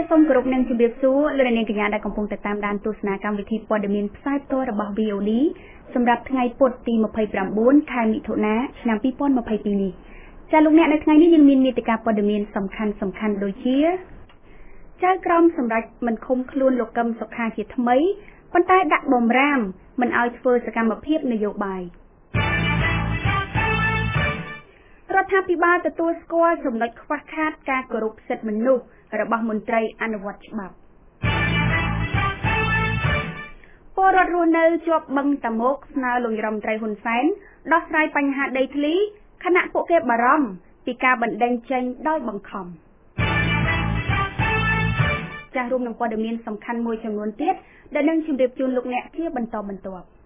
សូមគោរពនឹងជម្រាបសួរលោកអ្នកនាងកញ្ញាដែលកំពុងតាមដានទស្សនាកម្មវិធីព័ត៌មានផ្សាយផ្ទាល់របស់ VOD សម្រាប់ថ្ងៃពុធទី29ខែមិថុនាឆ្នាំ2022នេះចាលោកអ្នកនៅថ្ងៃនេះយើងមាននីតិកាព័ត៌មានសំខាន់ដូចជាចៅក្រមសម្រាប់មិនឃុំខ្លួនលោកកឹមសុខាជាថ្មីប៉ុន្តែដាក់បំរាមមិនឲ្យធ្វើសកម្មភាពនយោបាយរដ្ឋាភិបាលទទួលស្គាល់ចំណុចខ្វះខាតការគោរពសិទ្ធិមនុស្សរបស់មន្ត្រីអនុវត្តច្បាប់ពលរដ្ឋរស់នៅជាប់បឹងតាមុកស្នើលោករដ្ឋមន្ត្រីហ៊ុនសែនដោះស្រាយបញ្ហាដីធ្លីខណៈពួកគេបារម្ភពីការបណ្តេញចេញដោយបង្ខំចាស់រួមនឹងព័ត៌មានសំខាន់មួយចំនួនទៀតដែលនឹងជម្រាបជូនលោកអ្នកជាបន្តបន្ទាប់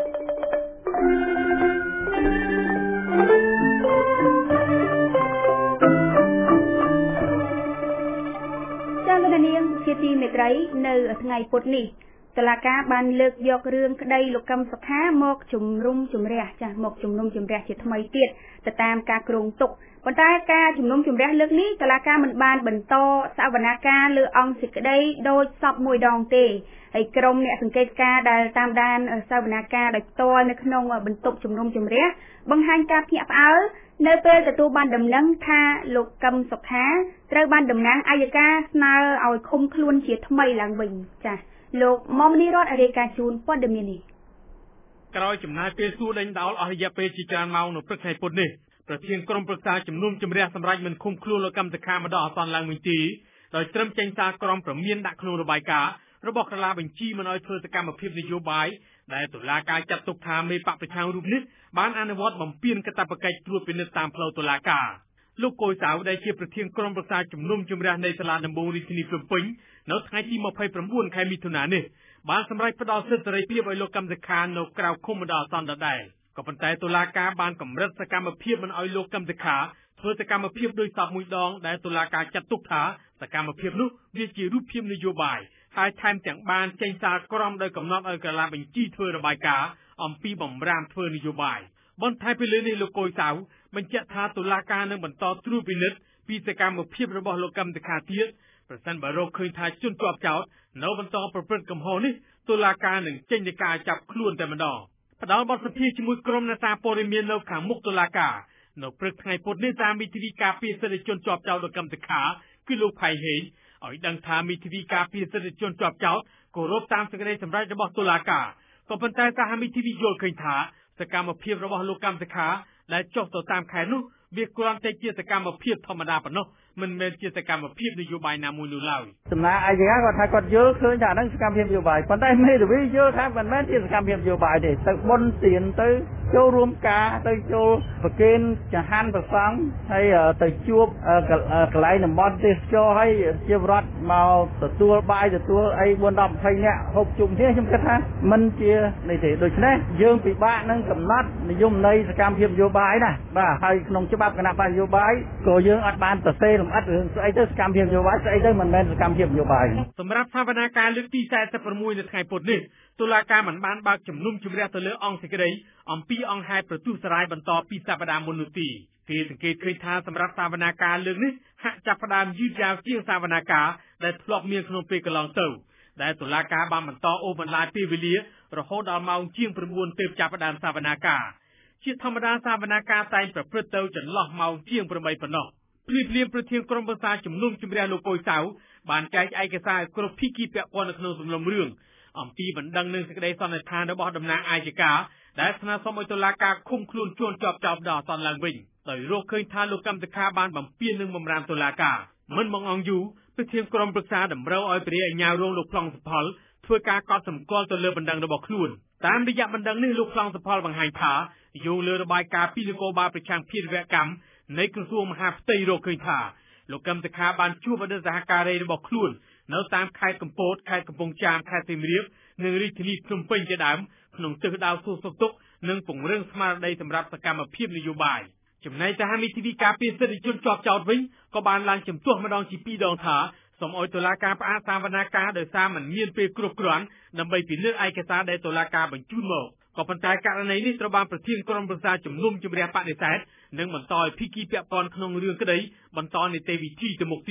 លោកនាងជាទីមេត្រីនៅថ្ងៃពុធនេះតុលាការបានលើកយករឿងក្តីលោកកឹមសុខាមកជំនុំជម្រះជាថ្មីទៀតទៅតាមការគ្រោងទុកប៉ុន្តែការជំនុំជម្រះលើកនេះតុលាការមិនបានបន្តសវនាការលើអង្គសេចក្តីដោយសពមួយដងទេហើយក្រុមអ្នកសង្កេតការណ៍ដែលតាមដានសវនាការដោយផ្ទាល់នៅក្នុងបន្ទប់ជំនុំជម្រះបង្ហាញការភ្ញាក់ផ្អើលនៅពេលទទួលបានដំណឹងថាលោកកឹមសុខាត្រូវបានតំណាងអัยការស្នើឲ្យឃុំខ្លួនជាថ្មីឡើងវិញចា៎លោកមុំនីរតរាយការណ៍ជូនព័ត៌មាននេះក្រោយចំណាយពេលសួរដេញដោលអស់រយៈពេលជាច្រើនម៉ោងនៅព្រឹកថ្ងៃពុធនេះប្រធានក្រុមប្រឹក្សាជំនុំជម្រះសម្រាប់មិនឃុំខ្លួនលោកកឹមសុខាម្ដងអសន្នឡើងវិញទីដោយត្រឹមចេញសារក្រមព្រមានដាក់ក្នុងរបាយការណ៍របស់ក្រឡាបញ្ជីមិនឲ្យធ្វើសកម្មភាពនយោបាយដែលតុលាការចាត់ទុកថាមេបកប្រឆាំងរូបនេះបានអនុវត្តបំពានកាតព្វកិច្ចត្រួតពិនិត្យតាមផ្លូវតុលាការលោកកុយសៅដែលជាប្រធានក្រុមប្រឹក្សាជំនុំជម្រះនៃសាលាដំបងរាជធានីភ្នំពេញនៅថ្ងៃទី29ខែមិថុនានេះបានសម្រេចផ្តល់សិទ្ធិសេរីភាពឲ្យលោកកឹមសុខានៅក្រៅឃុំម្ដងអសន្នដដែលក៏ប៉ុន្តែតុលាការបានកម្រិតសកម្មភាពមិនឲ្យលោកកឹមសុខាធ្វើសកម្មភាពដោយសពមួយដងដែលតុលាការចាត់ទុកថាសកម្មភាពនោះវាជារូបភាពនយោបាយហើយថែមទាំងបានចេញសារក្រមដោយកំណត់ឲ្យកាលាបញ្ជីធ្វើរបាយការណ៍អំពីបំរាមធ្វើនយោបាយបន្ថែមពីលើនេះលោកកុយសៅបញ្ជាក់ថាតុលាការនឹងបន្តត្រួតពិនិត្យពីសកម្មភាពរបស់លោកកឹមសុខាទៀតប្រសិនបើរកឃើញថាជនជាប់ចោទនៅបន្តប្រព្រឹត្តកំហុសនេះតុលាការនឹងចេញដីកាចាប់ខ្លួនតែម្ដងផ្ដល់បទសម្ភាសន៍ជាមួយក្រុមអ្នកសារព័ត៌មាននៅខាងមុខតុលាការនៅព្រឹកថ្ងៃពុធនេះតាមមីធាវីការពារសិទ្ធិជនជាប់ចោទលោកកឹមសុខាគឺលោកផៃហេងឲ្យដឹងថាមីធាវីការពារសិទ្ធិជនជាប់ចោទគោរពតាមសេចក្តីសម្រេចរបស់តុលាការក៏ប៉ុន្តែសហមីធាវីយល់ឃើញថាសកម្មភាពរបស់លោកកឹមសុខាដែលចុះទៅតាមខេត្តនោះវាគ្រាន់តែជាសកម្មភាពធម្មតាប៉ុណ្ណោះមិនមែនជាសកម្មភាពនយោបាយណាមួយនោះឡើយសំណាអីយ៉ាងគាត់ថាគាត់យល់ឃើញថាហ្នឹងសកម្មភាពនយោបាយប៉ុន្តែមេធាវីយល់ថាមិនមែនជាសកម្មភាពនយោបាយទេទៅបុណ្យទានទៅចូលរួមការទៅចូលប្រគេនចង្ហាន់ប្រសង់ហើយទៅជួបកន្លែងតំបន់ទេសចរហើយជាវត្តមកទទួលបាយទទួលអី4 10 20នាក់ហូបជុំគ្នាខ្ញុំគិតថាមិនជានេះទេដូច្នេះយើងពិបាកនឹងកំណត់និយមន័យសកម្មភាពនយោបាយណាបាទហើយក្នុងច្បាប់គណៈបកនយោបាយក៏យើងអត់បានសរសេរលម្អិតរឿងស្អីទៅសកម្មភាពនយោបាយស្អីទៅមិនមែនសកម្មភាពនយោបាយសម្រាប់សវនាការលើកទី46នៅថ្ងៃពុធនេះតុលាការមិនបានបើកជំនុំជម្រះទៅលើអង្គសេចក្តីអំពីអង្គហេតុប្រទុសរាយបន្តពីសប្តាហ៍មុននោះទេគេសង្កេតឃើញថាសម្រាប់សវនាការលើកនេះហាក់ចាប់ផ្ដើមយឺតយ៉ាវជាងសវនាការដែលធ្លាប់មានក្នុងពេលកន្លងទៅដែលតុលាការបានបន្តអូសបន្លាយពេលវេលារហូតដល់ម៉ោងជាង 9 ទើបចាប់ផ្ដើមសវនាការជាធម្មតាសវនាការតែងប្រព្រឹត្តទៅចន្លោះម៉ោងជាង 8 ប៉ុណ្ណោះភ្លាមប្រធានក្រុមប្រឹក្សាជំនុំជម្រះលោកកុយសៅបានចែកឯកសារឲ្យគ្រប់ភាគីពាក់ព័ន្ធនៅក្នុងសំណុំរឿងអំពីបណ្ដឹងនឹងសេចក្តីសន្និដ្ឋានរបស់តំណាងអัยការដែលស្នើសុំឲ្យតុលាការឃុំខ្លួនជនជាប់ចោទដល់អសន្នឡើងវិញដោយរកឃើញថាលោកកឹមសុខាបានបំពាននឹងបម្រាមតុលាការមិនបងអង្គយូប្រធានក្រុមប្រឹក្សាតម្រូវឲ្យព្រះអាជ្ញារងលោកប្លង់សុផលធ្វើការកត់សម្គាល់ទៅលើបណ្ដឹងរបស់ខ្លួនតាមរយៈបណ្ដឹងនេះលោកប្លង់សុផលបង្ហាញថាយោងលើរបាយការណ៍ពីនគរបាលប្រឆាំងភេរវកម្មនៃក្រសួងមហាផ្ទៃរកឃើញថាលោកកឹមសុខាបានជួបអតីតសហការីរបស់ខ្លួននៅតាមខេត្តកំពតខេត្តកំពង់ចាមខេត្តសៀមរាបនិងរាជធានីភ្នំពេញជាដើមក្នុងទិសដៅសួរសុខទុក្ខនិងពង្រឹងស្មារតីសម្រាប់សកម្មភាពនយោបាយចំណែកសហមីធាវីការពារសិទ្ធិជនជាប់ចោទវិញក៏បានឡើងជំទាស់ម្ដងជា2ដងថាសូមឲ្យតុលាការផ្អាកសវនាការដោយសារមិនមានពេលគ្រប់គ្រាន់ដើម្បីពិនិត្យឯកសារដែលតុលាការបញ្ជូនមកក៏ប៉ុន្តែករណីនេះត្រូវបានប្រធានក្រុមប្រឹក្សាជំនុំជម្រះបដិសេធនិងបន្តឲ្យភាគីពាក់ព័ន្ធក្នុងរឿងក្តីបន្តនីតិវិធីទៅមុខទៀត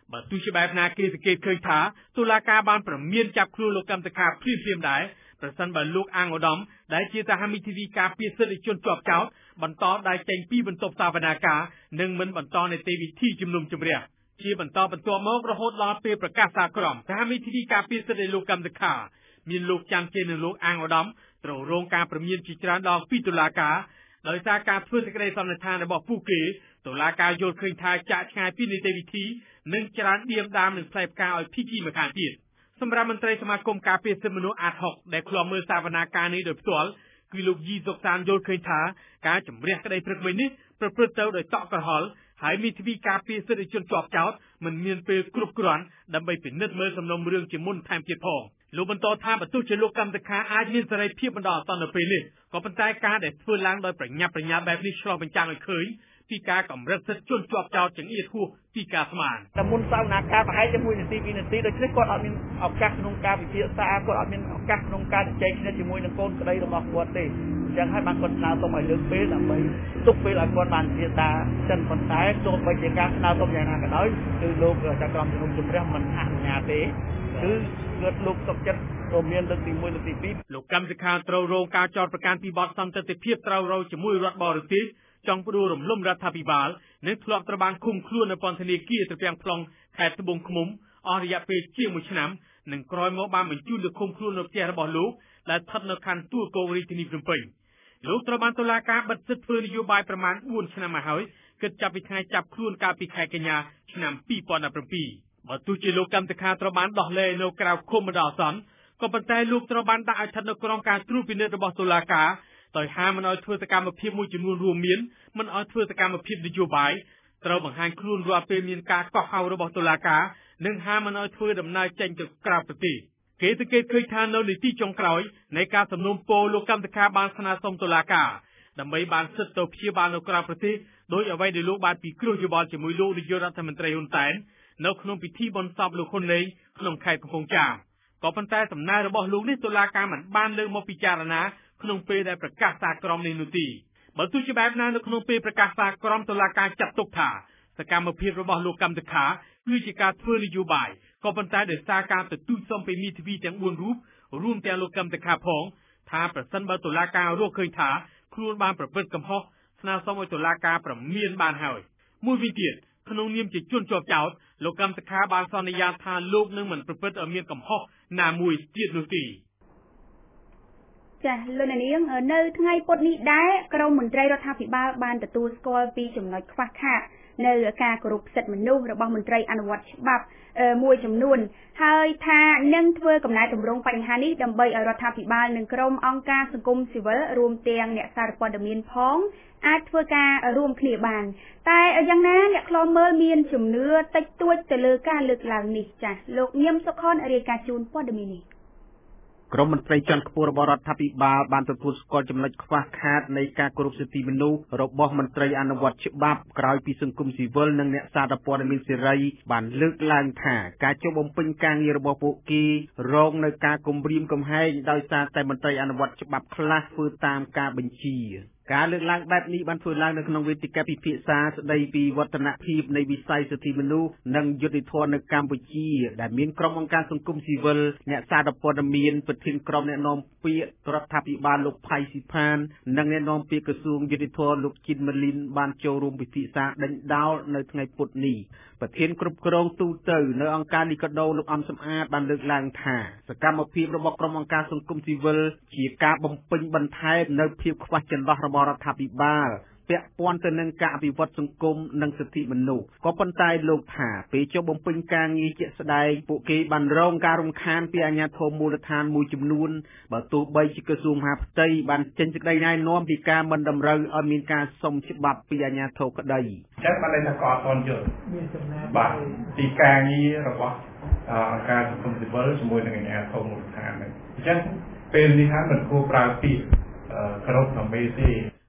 បើទោះជាបែបណាគេសង្កេតឃើញថាតុលាការបានប្រមានចាប់ខ្លួនលោកកម្មតខាភ្លាមៗដែរប្រសិនបើលោកអាងឧត្តមដែលជាសហមិទ្ធិការពារសិទ្ធិជនជាប់ចោតបន្តដែលចេញពីបន្ទប់សវនាការនិងមិនបន្តនីតិវិធីជំនុំជម្រះជាបន្តបន្ទាប់មករហូតដល់ពេលប្រកាសសាលក្រមសហមិទ្ធិការពារសិទ្ធិលោកកម្មតខាមានលោកច័ន្ទជេននិងលោកអាងឧត្តមត្រូវរងការប្រមានជាច្រើនដងពីតុលាការដោយសារការធ្វើសេចក្តីសន្និដ្ឋានរបស់ពួកគេតុលាការយល់ឃើញថាចាក់ឆ្ងាយពីនីតិវិធីនិងច្រើនដៀមដាមនឹងផ្លែផ្កាឲ្យភីជីម្ខាងទៀតសម្រាប់មន្ត្រីសមាគមការពារសិទ្ធិមនុស្សអាត6ដែលឃ្លាំមើលសវនាការនេះដោយផ្ទាល់គឺលោកយីសុកសានយល់ឃើញថាការជំរះក្តីព្រឹកមិញនេះប្រព្រឹត្តទៅដោយតក់ក្រហល់ហើយមានទ្វីការពារសិទ្ធិជនជាប់ចោតមិនមានពេលគ្រប់គ្រាន់ដើម្បីពិនិត្យមើលសំណុំរឿងជាមុនថែមទៀតផងលោកបន្តថាបើទោះជាលោកកម្មតខាអាចមានសេរីភាពបណ្ដោះអាសន្ននៅពេលនេះក៏ប៉ុន្តែការដែលធ្វើឡើងដោយប្រញាប់ប្រញាល់បែបនេះឆ្លុះបញ្ចាំងឲ្យឃើញពីការកម្រិតសិទ្ធិជនជាប់ចោតចង្អៀតហួសពីការស្មានតែមុនសវនាការប្រហែលជា1នាទី2នាទីដូច្នេះគាត់អត់មានឱកាសក្នុងការពិភាក្សាគាត់អត់មានឱកាសក្នុងការជជែកគ្នាជាមួយនឹងកូនក្តីរបស់គាត់ទេអញ្ចឹងហើយបានគាត់ស្នើសុំឲ្យលើកពេលដើម្បីទុកពេលឲ្យគាត់បានពិភាក្សាចិនប៉ុន្តែទោះបីជាការស្នើសុំយ៉ាងណាក៏ដោយគឺលោកចក្រមជំនុំជម្រះមិនអនុញ្ញាតទេគឺគាត់លោកសុខចិត្តក៏មានលើកទី1លើកទី2 លោកកម្មតខាត្រូវរងការចោទប្រកាន់ពីបទសន្តិភាពត្រូវរងជាមួយរដ្ឋបរទេសចង់ផ្ដួលរំលំរដ្ឋាភិបាលនិងធ្លាប់ត្រូវបានឃុំខ្លួននៅពន្ធនាគារត្រពាំង plong ខេត្តត្បូងឃ្មុំអស់រយៈពេលជាង1ឆ្នាំនិងក្រោយមកបានបញ្ជូនទៅឃុំខ្លួននៅផ្ទះរបស់លោកដែលស្ថិតនៅខណ្ឌទួលគោរាជធានីភ្នំពេញលោកត្រូវបានតុលាការបិទសិទ្ធិធ្វើនយោបាយប្រមាណ4ឆ្នាំមកហើយគិតចាប់ពីថ្ងៃចាប់ខ្លួនកាលពីខែកញ្ញាឆ្នាំ2017បើទោះជាលោកកម្មតខាត្រូវបានដោះលែងនៅក្រៅឃុំបណ្ដោះអាសន្នក៏ប៉ុន្តែលោកត្រូវបានដាក់ឲ្យស្ថិតនៅក្រោមការត្រួតពិនិត្យរបស់តុលាការដោយហាមមិនឲ្យធ្វើសកម្មភាពមួយចំនួនរួមមានមិនឲ្យធ្វើសកម្មភាពនយោបាយត្រូវបង្ហាញខ្លួនរាល់ពេលមានការកោះហៅរបស់តុលាការនិងហាមមិនឲ្យធ្វើដំណើរចេញទៅក្រៅប្រទេសគេសង្កេតឃើញថានៅនីតិចុងក្រោយនៃការសំណូមពរលោកកម្មតខាបានស្នើសុំតុលាការដើម្បីបានសិទ្ធិទៅព្យាបាលនៅក្រៅប្រទេសដោយអ្វីដែលលោកបានពិគ្រោះយោបល់ជាមួយលោកនាយករដ្ឋមន្ត្រីហ៊ុនសែននៅក្នុងពិធីបុណ្យសពលោកហ៊ុនលេងក្នុងខេត្តកំពង់ចាមក៏ប៉ុន្តែសំណើរបស់លោកនេះតុលាការមិនបានលើកមកពិចារណាក្នុងពេលដែលប្រកាសសាលក្រមនេះនោះទេបើទោះជាបែបណានៅក្នុងពេលប្រកាសសាលក្រមតុលាការចាត់ទុកថាសកម្មភាពរបស់លោកកម្មតខាគឺជាការធ្វើនយោបាយក៏ប៉ុន្តែដោយសារការទទូចសុំពីមេធាវីទាំង4រូបរួមទាំងលោកកម្មតខាផងថាប្រសិនបើតុលាការរកឃើញថាខ្លួនបានប្រព្រឹត្តកំហុសស្នើសុំឲ្យតុលាការប្រមានបានហើយមួយវិញទៀតក្នុងនាមជាជនជាប់ចោទលោកកម្មតខាបានសន្យាថាលោកនឹងមិនប្រព្រឹត្តឲ្យមានកំហុសណាមួយទៀតនោះទេចាស់លោកនាងនៅថ្ងៃពុធនេះដែរក្រមមន្ត្រីរដ្ឋាភិបាលបានទទួលស្គាល់ពីចំណុចខ្វះខាតនៅការគោរពសិទ្ធិមនុស្សរបស់មន្ត្រីអនុវត្តច្បាប់មួយចំនួនហើយថានឹងធ្វើកំណែតម្រង់បញ្ហានេះដើម្បីឲ្យរដ្ឋាភិបាលនិងក្រុមអង្គការសង្គមស៊ីវិលរួមទាំងអ្នកសារព័ត៌មានផងអាចធ្វើការរួមគ្នាបានតែយ៉ាងណាអ្នកខ្លំមើលមានជំនឿតិចតួចទៅលើការលើកឡើងនេះចាស់លោកញឹមសុខុនរាយការណ៍ជូនព័ត៌មាននេះក្រមមន្ត្រីជាន់ខ្ពស់របស់រដ្ឋាភិបាលបានទទួលស្គាល់ចំណុចខ្វះខាតនៃការគោរពសិទ្ធិមនុស្សរបស់មន្ត្រីអនុវត្តច្បាប់ក្រោយពីសង្គមស៊ីវិលនិងអ្នកសារព័ត៌មានសេរីបានលើកឡើងថាការចុះបំពេញការងាររបស់ពួកគេរងនៅការគំរាមកំហែងដោយសារតែមន្ត្រីអនុវត្តច្បាប់ខ្លះធ្វើតាមការបញ្ជាការលើកឡើងបែបនេះបានធ្វើឡើងនៅក្នុងវេទិកាពិភាក្សាស្ដីពីវឌ្ឍនភាពនៃវិស័យសិទ្ធិមនុស្សនិងយុត្តិធម៌នៅកម្ពុជាដែលមានក្រុមអង្គការសង្គមស៊ីវិលអ្នកសារព័ត៌មានប្រធានក្រុមអ្នកនាំពាក្យរដ្ឋាភិបាលលោកផៃស៊ីផាននិងអ្នកនាំពាក្យក្រសួងយុត្តិធម៌លោកជីនម៉ាលីនបានចូលរួមពិភាក្សាដេញដោលនៅថ្ងៃពុធនេះប្រធានគ្រប់គ្រងទូទៅនៅអង្គការលីកាដូលោកអំសំអាតបានលើកឡើងថាសកម្មភាពរបស់ក្រុមអង្គការសង្គមស៊ីវិលជាការបំពេញបន្ថែមនៅភាពខ្វះចន្លោះរបស់រដ្ឋាភិបាលពាក់ព័ន្ធទៅនឹងការអភិវឌ្ឍសង្គមនិងសិទ្ធិមនុស្សក៏ប៉ុន្តែលោកថាពេលចុះបំពេញការងារជាក់ស្ដែងពួកគេបានរងការរំខានពីអាជ្ញាធរមូលដ្ឋានមួយចំនួនបើទោះបីជាក្រសួងមហាផ្ទៃបានចេញសេចក្តីណែនាំពីការមិនតម្រូវឲ្យមានការសុំច្បាប់ពីអាជ្ញាធរក្តីចឹងបានន័យថាក៏អត់ទាន់យល់បាទពីការងាររបស់អង្គការសង្គមស៊ីវិលជាមួយនឹងអាជ្ញាធរមូលដ្ឋានហ្នឹងអញ្ចឹងពេលនេះហើយមិនគួរប្រើពាក្យគ្រប់ដើម្បីទេ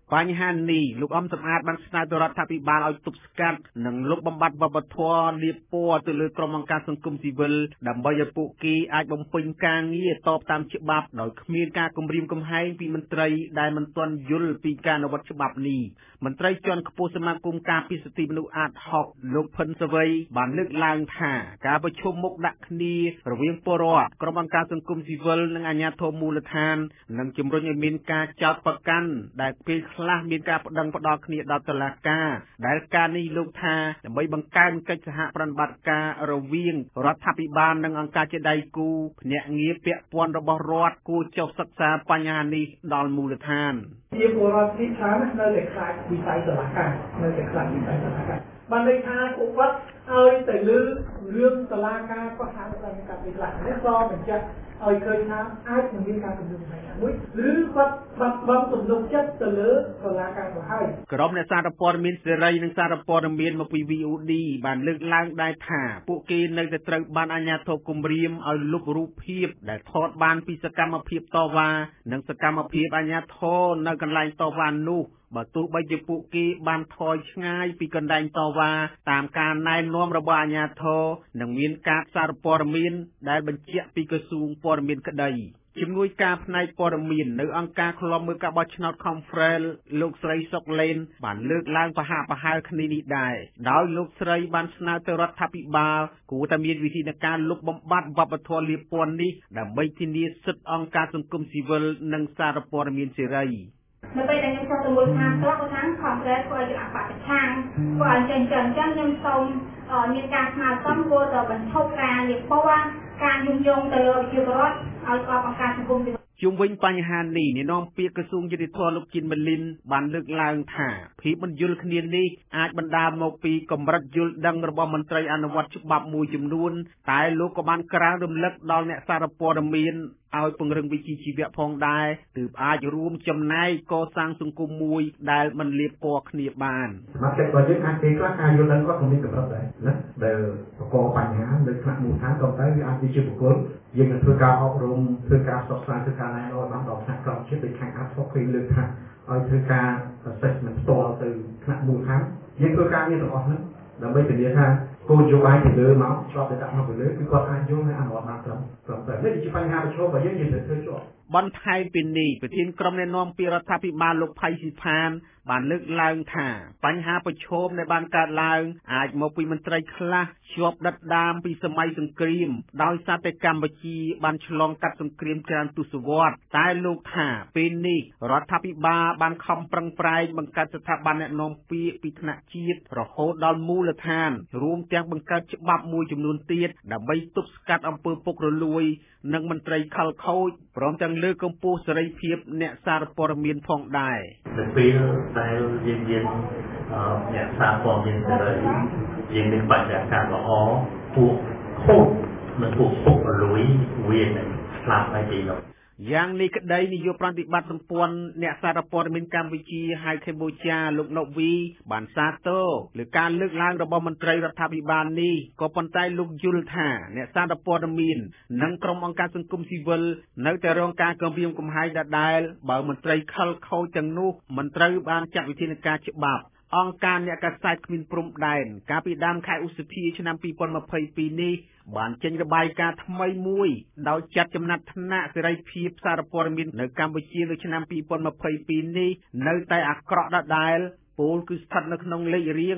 បញ្ហានេះលោកអំសំអាតបានស្នើទៅរដ្ឋាភិបាលឲ្យទប់ស្កាត់និងលុបបំបាត់វប្បធម៌លាបពណ៌ទៅលើក្រុមអង្គការសង្គមស៊ីវិលដើម្បីឲ្យពួកគេអាចបំពេញការងារតបតាមច្បាប់ដោយគ្មានការគំរាមកំហែងពីមន្ត្រីដែលមិនទាន់យល់ពីការអនុវត្តច្បាប់នេះមន្ត្រីជាន់ខ្ពស់សមាគមការពារសិទ្ធិមនុស្សអាត6លោកផិនសវ័យបានលើកឡើងថាការប្រជុំមុខដាក់គ្នារវាងពលរដ្ឋក្រុមអង្គការសង្គមស៊ីវិលនិងអាជ្ញាធរមូលដ្ឋាននឹងជំរុញឲ្យមានការចោទប្រកាន់ដែលពេលខ្លះមានការប្តឹងផ្តល់គ្នាដល់តុលាការដែលការនេះលោកថាដើម្បីបង្កើនកិច្ចសហប្រតិបត្តិការរវាងរដ្ឋាភិបាលនិងអង្គការជាដៃគូភ្នាក់ងារពាក់ព័ន្ធរបស់រដ្ឋគួរចុះសិក្សាបញ្ហានេះដល់មូលដ្ឋានជាពលរដ្ឋទីច្រើននៅតែខ្លាចវិស័យតុលាការបានន័យថាពួកគាត់ឲ្យទៅលើរឿងតុលាការគាត់ហៅថាការវិខ្លះនេះក៏បញ្ជាក់ឲ្យឃើញថាអាចនឹងមានការគំរាមកំហែងមួយឬគាត់បាត់បង់ទំនុកចិត្តទៅលើតុលាការទៅហើយក្រុមអ្នកសារព័ត៌មានសេរីនិងសារព័ត៌មានមកពី VOD បានលើកឡើងដែរថាពួកគេនៅតែត្រូវបានអាជ្ញាធរគំរាមឲ្យលុបរូបភាពដែលថតបានពីសកម្មភាពតវ៉ានិងសកម្មភាពអាជ្ញាធរនៅកន្លែងតវ៉ានោះបើទោះបីជាពួកគេបានថយឆ្ងាយពីកន្លែងតវ៉ាតាមការណែនាំរបស់អាជ្ញាធរនិងមានការសារព័ត៌មានដែលបញ្ជាក់ពីក្រសួងព័ត៌មានក្តីជំនួយការផ្នែកព័ត៌មាននៅអង្គការឃ្លាំមើលការបោះឆ្នោត Conference លោកស្រីសុកលេនបានលើកឡើងប្រហាក់ប្រហែលគ្នានេះដែរដោយលោកស្រីបានស្នើទៅរដ្ឋាភិបាលគួរតែមានវិធានការលុបបំបាត់វប្បធម៌លាបពណ៌នេះដើម្បីធានាសិទ្ធិអង្គការសង្គមស៊ីវិលនិងសារព័ត៌មានសេរីនៅពេលដែលខ្ញុំចូលទៅមូលដ្ឋានខ្លះគាត់ថាខំប្រែធ្វើឲ្យអបប្រឆាំងគាត់អញ្ចឹងខ្ញុំសូមមានការស្នើសុំគួរតែបញ្ឈប់ការលាបពណ៌ការញុះញង់ទៅលើប្រជាពលរដ្ឋឲ្យស្អប់អង្គការសង្គមស៊ីវិលជុំវិញបញ្ហានេះអ្នកនាំពាក្យក្រសួងយុតិធម៌លោកជីនម៉ាលីនបានលើកឡើងថាភាពមិនយល់គ្នានេះអាចបណ្ដាលមកពីកម្រិតយល់ដឹងរបស់មន្ត្រីអនុវត្តច្បាប់មួយចំនួនតែលោកក៏បានក្រើនរំលឹកដល់អ្នកសារព័ត៌មានឲ្យពង្រឹងវិជ្ជាជីវៈផងដែរទើបអាចរួមចំណែកកសាងសង្គមមួយដែលមិនលាបពណ៌គ្នាបានសមត្ថកិច្ចរបស់យើងអាចពេលខ្លះការយល់ដឹងគាត់ក៏មានកម្រិតដែរណាដែលបង្កបញ្ហានៅថ្នាក់មូលដ្ឋានក៏តែវាអាចជាបុគ្គលយើងនឹងធ្វើការអប់រំធ្វើការផ្សព្វផ្សាយធ្វើការណែនាំបានដល់ថ្នាក់ក្រោមជាតិដូចខាងអាត់ឃើញលើកថាឲ្យធ្វើការ assessment ផ្ទាល់ទៅថ្នាក់មូលដ្ឋានយើងធ្វើការងារទាំងអស់ហ្នឹងដើម្បីធានាថាគោលនយោបាយទៅលើមកជាប់ទៅដាក់មកទៅលើគឺគាត់អាចយល់ហើយអនុវត្តបានត្រឹមត្រូវនេះជាបញ្ហាប្រឈមរបស់យើងត្រូវធ្វើជាប់បន្ថែមពីនេះប្រធានក្រុមណែនាំពីរដ្ឋាភិបាលលោកផៃស៊ីផានបានលើកឡើងថាបញ្ហាប្រឈមដែលបានកើតឡើងអាចមកពីមន្ត្រីខ្លះជាប់ដិតដាមពីសម័យសង្គ្រាមដោយសារតែកម្ពុជាបានឆ្លងកាត់សង្គ្រាមច្រើនទសវត្សរ៍តែលោកថាពេលនេះរដ្ឋាភិបាលបានខំប្រឹងប្រែងបង្កើតស្ថាប័នណែនាំពាក្យពីថ្នាក់ជាតិរហូតដល់មូលដ្ឋានរួមទាំងបង្កើតច្បាប់មួយចំនួនទៀតដើម្បីទប់ស្កាត់អំពើពុករលួយនិងមន្ត្រីខលខូចព្រមទាំងលើកកម្ពស់សេរីភាពអ្នកសារព័ត៌មានផងដែរនៅពេលដែលយើងអ្នកសារព័ត៌មានសេរីយើងមានបរិយាកាសល្អពួកខូចនិងពួកពុករលួយវានឹងស្លាប់ហើយទីនោះយ៉ាងនេះក្តីនាយកប្រតិបត្តិសម្ព័ន្ធអ្នកសារព័ត៌មានកម្ពុជាហៅកម្ពុជាលោកណូវីបានសាទរលើការលើកឡើងរបស់មន្ត្រីរដ្ឋាភិបាលនេះក៏ប៉ុន្តែលោកយល់ថាអ្នកសារព័ត៌មាននិងក្រុមអង្គការសង្គមស៊ីវិលនៅតែរងការគំរាមកំហែងដដែលបើមន្ត្រីខលខូចទាំងនោះមិនត្រូវបានចាត់វិធានការច្បាប់អង្គការអ្នកកាសែតគ្មានព្រំដែនកាលពីដើមខែឧសភាឆ្នាំ2022នេះបានចេញរបាយការណ៍ថ្មីមួយដោយចាត់ចំណាត់ថ្នាក់សេរីភាពសារព័ត៌មាននៅកម្ពុជានៅឆ្នាំ2022នេះនៅតែអាក្រក់ដដែលពលគឺស្ថិតនៅក្នុងលេខរៀង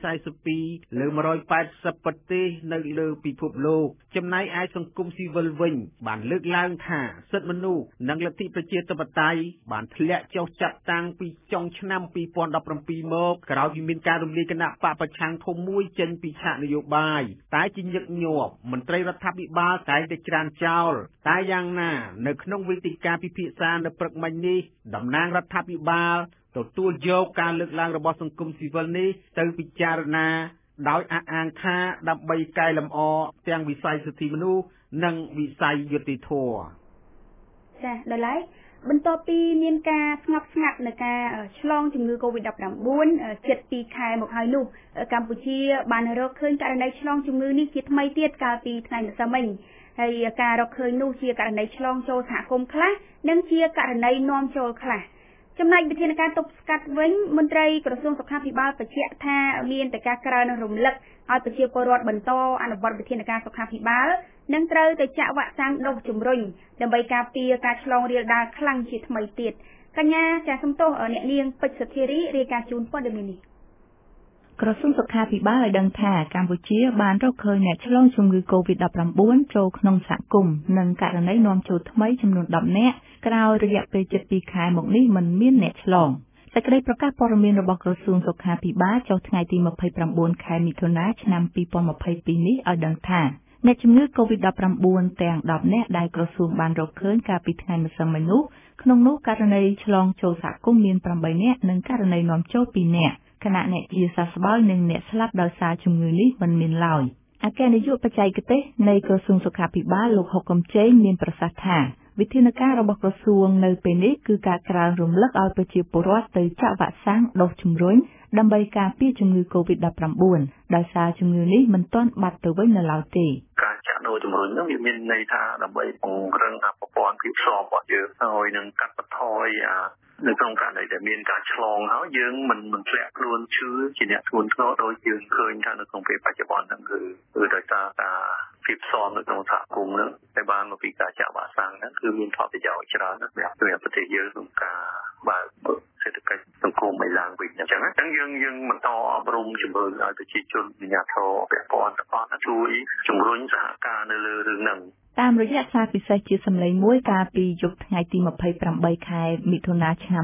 142លើ180ប្រទេសនៅលើពិភពលោកចំណែកឯសង្គមស៊ីវិលវិញបានលើកឡើងថាសិទ្ធិមនុស្សនិងលទ្ធិប្រជាធិបតេយ្យបានធ្លាក់ចុះចាប់តាំងពីចុងឆ្នាំ2017មកក្រោយពីមានការរំលាយគណៈបកប្រឆាំងធំមួយចេញពីឆាកនយោបាយតែជាញឹកញាប់មន្ត្រីរដ្ឋាភិបាលតែងតែច្រានចោលតែយ៉ាងណានៅក្នុងវេទិកាពិភាក្សានៅព្រឹកមិញនេះតំណាងរដ្ឋាភិបាលទទួលយកការលើកឡើងរបស់សង្គមស៊ីវិលនេះទៅពិចារណាដោយអះអាងថាដើម្បីកែលម្អទាំងវិស័យសិទ្ធិមនុស្សនិងវិស័យយុត្តិធម៌ចា៎ដល់ហើយបន្ទាប់ពីមានការស្ងប់ស្ងាត់នៃការឆ្លងជំងឺ Covid-19 ជិត2ខែមកហើយនោះកម្ពុជាបានរកឃើញករណីឆ្លងជំងឺនេះជាថ្មីទៀតកាលពីថ្ងៃម្សិលមិញហើយការរកឃើញនោះជាករណីឆ្លងចូលសហគមន៍ខ្លះនិងជាករណីនាំចូលខ្លះចំណែកវិធានការទប់ស្កាត់វិញមន្ត្រីក្រសួងសុខាភិបាលបញ្ជាក់ថាមានតែការក្រើនរំលឹកឲ្យប្រជាពលរដ្ឋបន្តអនុវត្តវិធានការសុខាភិបាលនិងត្រូវទៅចាក់វ៉ាក់សាំងដូសជំរុញដើម្បីការពារការឆ្លងរាលដាលខ្លាំងជាថ្មីទៀតកញ្ញាចាសសំទោសអ្នកនាងពេជ្រសុធារីរាយការណ៍ជូនព័ត៌មាននេះក្រសួងសុខាភិបាលឲ្យដឹងថាកម្ពុជាបានរកឃើញអ្នកឆ្លងជំងឺ COVID-19 ចូលក្នុងសហគមន៍និងករណីនាំចូលថ្មីចំនួន10នាក់ក្រោយរយៈពេល7 ខែមកនេះមិនមានអ្នកឆ្លងសេចក្តីប្រកាសព័ត៌មានរបស់ក្រសួងសុខាភិបាលចុះថ្ងៃទី29 ខែមិថុនាឆ្នាំ2022នេះឲ្យដឹងថាអ្នកជំងឺ COVID-19 ទាំង10នាក់ដែលក្រសួងបានរកឃើញកាលពីថ្ងៃម្សិលមិញនោះក្នុងនោះករណីឆ្លងចូលសហគមន៍មាន8នាក់និងករណីនាំចូល2នាក់ខណៈអ្នកជាសះស្បើយនិងអ្នកស្លាប់ដោយសារជំងឺនេះមិនមានឡើយអគ្គនាយកបច្ចេកទេសនៃក្រសួងសុខាភិបាលលោកហុកកំជេងមានប្រសាសន៍ថាវិធានការរបស់ក្រសួងនៅពេលនេះគឺការក្រើនរំលឹកឲ្យប្រជាពលរដ្ឋទៅចាក់វ៉ាក់សាំងដូសជំរុញដើម្បីការពារជំងឺ COVID-19 ដោយសារជំងឺនេះមិនទាន់បាត់ទៅវិញនៅឡើយទេការចាក់ដូសជំរុញនោះវាមានន័យថាដើម្បីពង្រឹងប្រព័ន្ធភាពស្របរបស់យើងហើយនឹងកាត់បន្ថយនៅក្នុងករណីដែលមានការឆ្លងហើយយើងមិនធ្លាក់ខ្លួនឈឺជាអ្នកធ្ងន់ធ្ងរដោយយើងឃើញថានៅក្នុងពេលបច្ចុប្បន្នហ្នឹងគឺដោយសារការភាពផ្សំនៅក្នុងសហគមន៍ហ្នឹងតែបានមកពីការចាក់វ៉ាក់សាំងហ្នឹងគឺមានផលប្រយោជន៍ច្រើនណាស់សម្រាប់ប្រទេសយើងក្នុងការបើកសេដ្ឋកិច្ចសង្គមឲ្យឡើងវិញអញ្ចឹងយើងបន្តអប់រំជំរុញឲ្យប្រជាជនវិញ្ញាធរពាក់ព័ន្ធទាំងអស់ជួយជំរុញសហការនៅលើរឿងហ្នឹងតាមរយៈសារពិសេសជាសម្លេងមួយកាលពីយប់ថ្ងៃទី28 ខែមិថុនាឆ្នាំ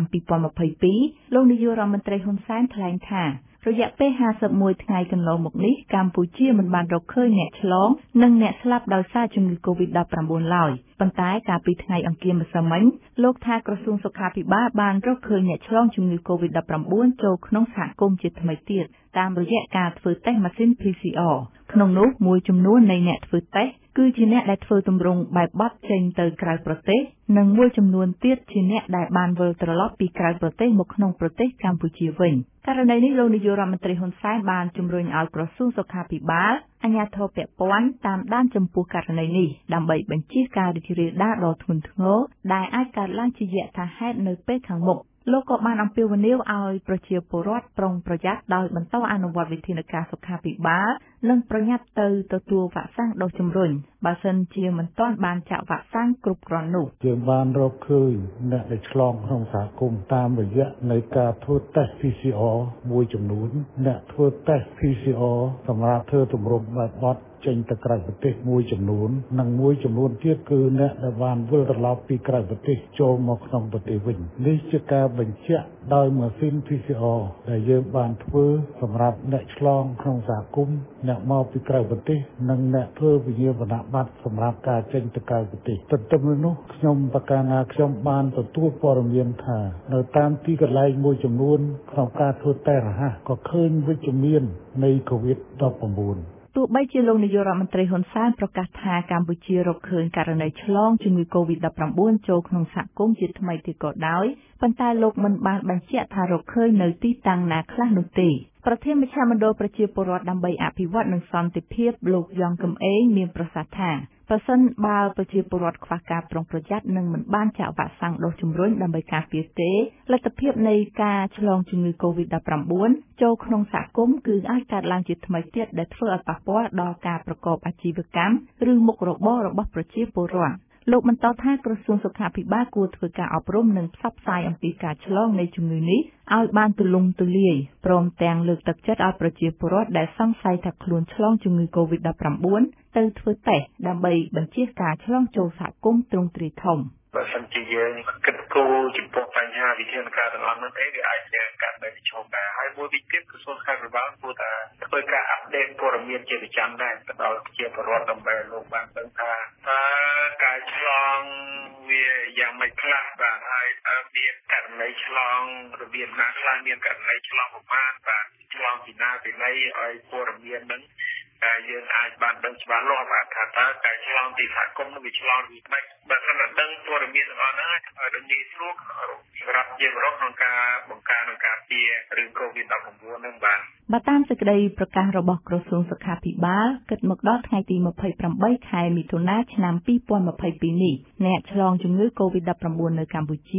2022លោកនាយករដ្ឋមន្ត្រីហ៊ុនសែនថ្លែងថារយៈពេល51ថ្ងៃកន្លងមកនេះកម្ពុជាមិនបានរកឃើញអ្នកឆ្លងនិងអ្នកស្លាប់ដោយសារជំងឺ COVID-19 ឡើយប៉ុន្តែកាលពីថ្ងៃអង្គារម្សិលមិញលោកថាក្រសួងសុខាភិបាលបានរកឃើញអ្នកឆ្លងជំងឺ COVID-19 ចូលក្នុងសហគមន៍ជាថ្មីទៀតតាមរយៈការធ្វើតេស្តម៉ាស៊ីន PCR ក្នុងនោះមួយចំនួននៃអ្នកធ្វើតេស្តគឺជាអ្នកដែលធ្វើទម្រង់បែបបត់ចេញទៅក្រៅប្រទេសនិងមួយចំនួនទៀតជាអ្នកដែលបានវិលត្រឡប់ពីក្រៅប្រទេសមកក្នុងប្រទេសកម្ពុជាវិញករណីនេះលោកនាយករដ្ឋមន្ត្រីហ៊ុនសែនបានជំរុញឲ្យក្រសួងសុខាភិបាលអាជ្ញាធរពាក់ព័ន្ធតាមដានចំពោះករណីនេះដើម្បីបញ្ជៀសការរីករាលដាលដ៏ធ្ងន់ធ្ងរដែលអាចកើតឡើងជាយថាហេតុនៅពេលខាងមុខលោកក៏បានអំពាវនាវឲ្យប្រជាពលរដ្ឋប្រុងប្រយ័ត្នដោយបន្តអនុវត្តវិធានការសុខាភិបាលនិងប្រញាប់ទៅទទួលវ៉ាក់សាំងដូសជំរុញបើសិនជាមិនទាន់បានចាក់វ៉ាក់សាំងគ្រប់គ្រាន់នោះយើងបានរកឃើញអ្នកដែលឆ្លងក្នុងសហគមន៍តាមរយៈនៃការធ្វើតេស្ត PCR មួយចំនួនអ្នកធ្វើតេស្ត PCR សម្រាប់ធ្វើទម្រង់បែបបត់ចេញទៅក្រៅប្រទេសមួយចំនួននិងមួយចំនួនទៀតគឺអ្នកដែលបានវិលត្រឡប់ពីក្រៅប្រទេសចូលមកក្នុងប្រទេសវិញនេះជាការបញ្ជាក់ដោយម៉ាស៊ីន PCR ដែលយើងបានធ្វើសម្រាប់អ្នកឆ្លងក្នុងសហគមន៍អ្នកមកពីក្រៅប្រទេសនិងអ្នកធ្វើវិញ្ញាបនបត្រសម្រាប់ការចេញទៅក្រៅប្រទេសទន្ទឹមនឹងនោះខ្ញុំប្រកាសថាខ្ញុំបានទទួលព័ត៌មានថានៅតាមទីកន្លែងមួយចំនួនក្នុងការធ្វើតេស្តរហ័សក៏ឃើញវិជ្ជមាននៃ COVID-19 ទោះបីជាលោកនាយករដ្ឋមន្ត្រីហ៊ុនសែនប្រកាសថាកម្ពុជារកឃើញករណីឆ្លងជំងឺ COVID-19 ចូលក្នុងសហគមន៍ជាថ្មីទៀតក៏ដោយប៉ុន្តែលោកមិនបានបញ្ជាក់ថារកឃើញនៅទីតាំងណាខ្លះនោះទេប្រធានមជ្ឈមណ្ឌលប្រជាពលរដ្ឋដើម្បីអភិវឌ្ឍនិងសន្តិភាពលោកយ៉ងកំឯងមានប្រសាសន៍ថាប្រសិនបើប្រជាពលរដ្ឋខ្វះការប្រុងប្រយ័ត្ននិងមិនបានចាក់វ៉ាក់សាំងដូសជំរុញដើម្បីការពារទេលទ្ធភាពនៃការឆ្លងជំងឺ COVID-19 ចូលក្នុងសហគមន៍គឺអាចកើតឡើងជាថ្មីទៀតដែលធ្វើឲ្យប៉ះពាល់ដល់ការប្រកបអាជីវកម្មឬមុខរបររបស់ប្រជាពលរដ្ឋលោកបន្តថាក្រសួងសុខាភិបាលគួរធ្វើការអប់រំនិងផ្សព្វផ្សាយអំពីការឆ្លងនៃជំងឺនេះឲ្យបានទូលំទូលាយព្រមទាំងលើកទឹកចិត្តឲ្យប្រជាពលរដ្ឋដែលសង្ស័យថាខ្លួនឆ្លងជំងឺ COVID-19 ទៅធ្វើតេស្តដើម្បីបញ្ជៀសការឆ្លងចូលសហគមន៍ទ្រង់ទ្រាយធំបើសិនជាយើងគិតគូរចំពោះបញ្ហាវិធានការទាំងអស់នោះទេវាអាចជាការដែលប្រឈមដែរហើយមួយវិញទៀតក្រសួងសុខាភិបាលគួរតែធ្វើការអាប់ដេតព័ត៌មានជាប្រចាំដែរទៅដល់ប្រជាពលរដ្ឋដើម្បីលោកបានដឹងថាការឆ្លងវាយ៉ាងម៉េចខ្លះបាទហើយមានករណីឆ្លងរបៀបណាខ្លះមានករណីឆ្លងប្រមាណបាទឆ្លងពីណាពីណីឲ្យព័ត៌មានហ្នឹងយើងអាចបានដឹងច្បាស់លាស់បាទថាតើការឆ្លងពីសហគមន៍នឹងវាឆ្លងពីម៉េចបើមិនដឹងព័ត៌មានទាំងអស់ហ្នឹងឲ្យដល់ងាយស្រួលសម្រាប់ជាប្រកក្នុងការបង្ការនិងការពាររឿង COVID-19 ហ្នឹងបាទតាមសេចក្តីប្រកាសរបស់ក្រសួងសុខាភិបាលគិតមកដល់ថ្ងៃទី28 ខែមិថុនាឆ្នាំ2022នេះអ្នកឆ្លងជំងឺ COVID-19 នៅកម្ពុជា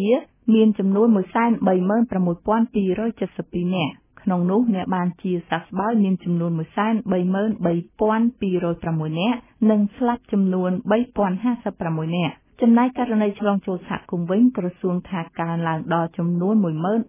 មានចំនួន 136,272 នាក់ ក្នុងនោះអ្នកបានជាសះស្បើយមានចំនួន 133,206 នាក់ និងស្លាប់ចំនួន 3,056 នាក់ ចំណែកករណីឆ្លងចូលសហគមន៍វិញក្រសួងថាកើនឡើងដល់ចំនួន